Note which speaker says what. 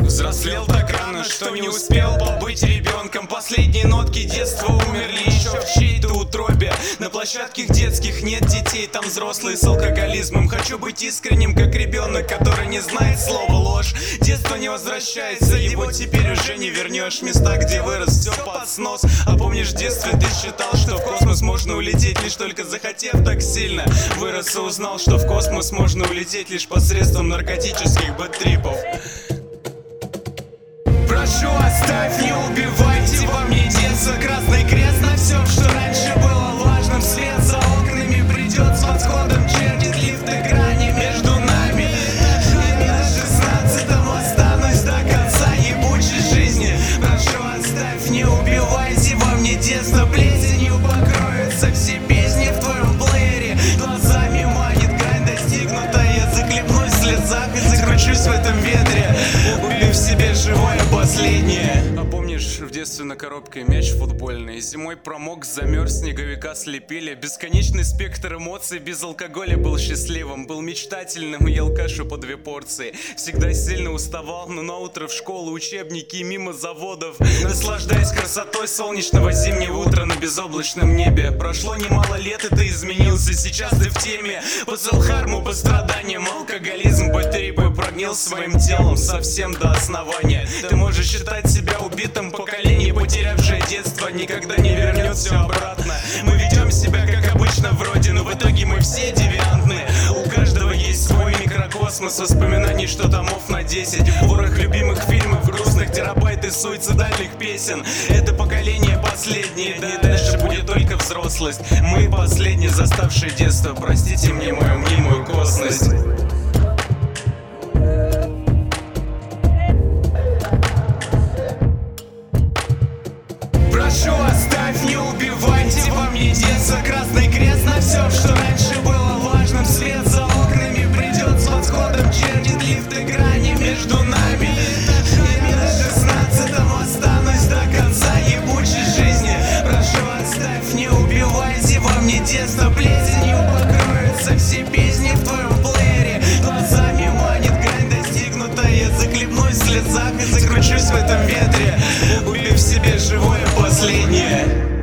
Speaker 1: Взрослел так рано, что не успел побыть ребенком. Последние нотки детства умерли еще в чьей-то утробе. На площадках детских нет детей, там взрослые с алкоголизмом. Хочу быть искренним, как ребенок, который не знает слова ложь. Детство не возвращается, его теперь уже не вернешь. Места, где вырос, все под снос. А помнишь, в детстве ты считал, что в космос можно улететь, лишь только захотев так сильно. Вырос и узнал, что в космос можно улететь лишь посредством наркотических бэд-трипов. Прошу, оставь, не убивайте во мне детство. Красный крест на всем, что раньше было важным. Свет за окнами придет с восходом, чертит лифты грани между нами. И на 16-м останусь до конца ебучей жизни. Прошу, оставь, не убивайте во мне детство. Плесенью покроются все песни в твоем плеере. Глазами манит грань достигнутая. Я захлебнусь в слезах и закручусь в этом ветре, убив себе живое последнее. А помнишь, в детстве на коробке мяч футбольный? Зимой промок, замерз, снеговика слепили. Бесконечный спектр эмоций, без алкоголя был счастливым. Был мечтательным и ел кашу по 2 порции. Всегда сильно уставал, но на утро в школу учебники мимо заводов. Наслаждаясь красотой солнечного зимнего утра на безоблачном небе. Прошло немало лет, и ты изменился, сейчас ты в теме. Посыл харму по страданиям, алкоголизм, бэд-трипы прогнил своим телом совсем до основания. Ты можешь считать себя убитым, поколение, потерявшее детство, никогда не вернет все обратно. Мы ведем себя как обычно вроде, но в итоге мы все девиантны. У каждого есть свой микрокосмос воспоминаний, что томов на 10. Ворох любимых фильмов, грустных терабайт и суицидальных песен. Это поколение последнее, да и дальше будет только взрослость. Мы последние, заставшие детство, простите мне мою мнимую косность. Прошу, оставь, не убивайте во мне детство. Красный крест на всем, что раньше было важным. Свет за окнами придет с восходом, чертит лифты грани между нами. И на 16-м останусь до конца ебучей жизни. Прошу, оставь, не убивайте во мне детство. Плесенью покроются все песни в твоем плеере. Глазами манит грань достигнутая. Я захлебнусь в слезах и закручусь в этом ветре, убив себе живое последнее.